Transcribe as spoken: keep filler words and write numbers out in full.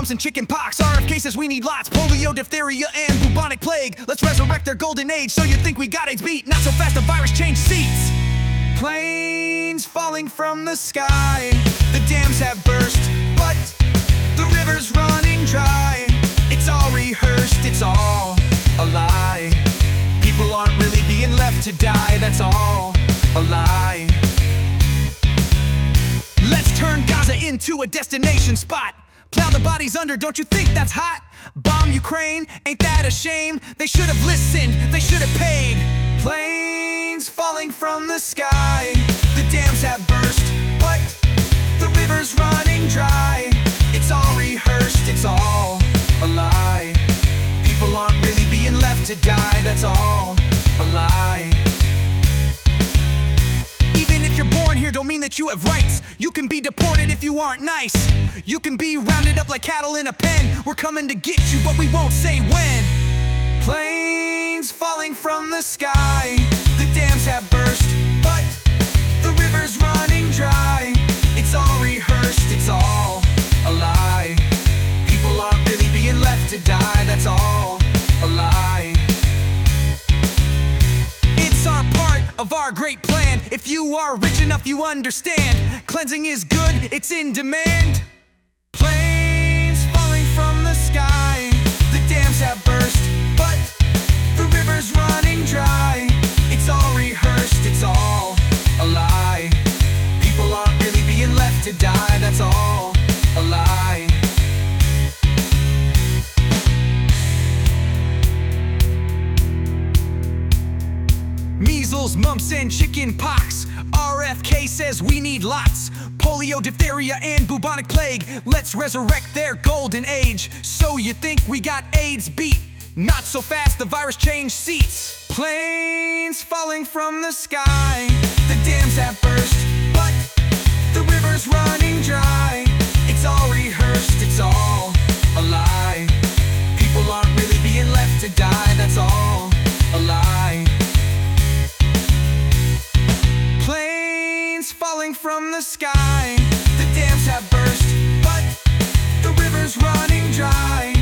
mumps and chicken pox. R F K says we need lots. Polio, diphtheria, and bubonic plague. Let's resurrect their golden age. So you think we got AIDS beat? Not so fast, the virus changed seats. Planes falling from the sky. The dams have burst, but the river's running dry. It's all rehearsed, it's all a lie. People aren't really being left to die, that's all a lie. Let's turn Gaza into a destination spot. Plow the bodies under, don't you think that's hot? Bomb Ukraine, ain't that a shame? They should have listened, they should have paid. Planes falling from the sky. The dams have burst, but the river's running dry. It's all rehearsed, it's all a lie. People aren't really being left to die, that's all a lie. Even if you're born here, don't mean that you have rights. You can be deported if you aren't nice. You can be rounded up like cattle in a pen. We're coming to get you, but we won't say when. Planes falling from the sky. The dams have burst, but the river's running dry. It's all rehearsed, it's all a lie. People aren't really being left to die, that's all a lie. It's our part of our great plan. If you are rich enough, you understand. Cleansing is good, it's in demand. Planes falling from the sky. The dams have burst, but the river's running dry. It's all rehearsed, it's all a lie. People aren't really being left to die, that's all a lie. Measles, mumps, and chicken pox. R F K says we need lots. Polio, diphtheria, and bubonic plague. Let's resurrect their golden age. So you think we got AIDS beat? Not so fast, the virus changed seats. Planes falling from the sky. The dams have burst, but the river's running dry. It's all rehearsed, it's all a lie. People aren't really being left to die, that's all a lie. Planes falling from the sky. The dams have burst, but the river's running dry.